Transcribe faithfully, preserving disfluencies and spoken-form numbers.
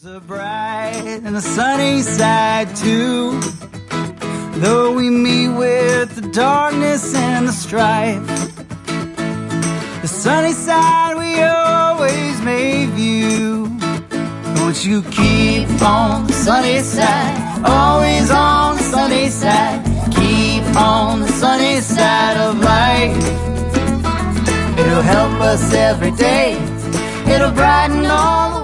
There's a bright and a sunny side too, though we meet with the darkness and the strife. The sunny side we always may view. Won't you keep on the sunny side, always on the sunny side. Keep on the sunny side of life. It'll help us every day. It'll brighten all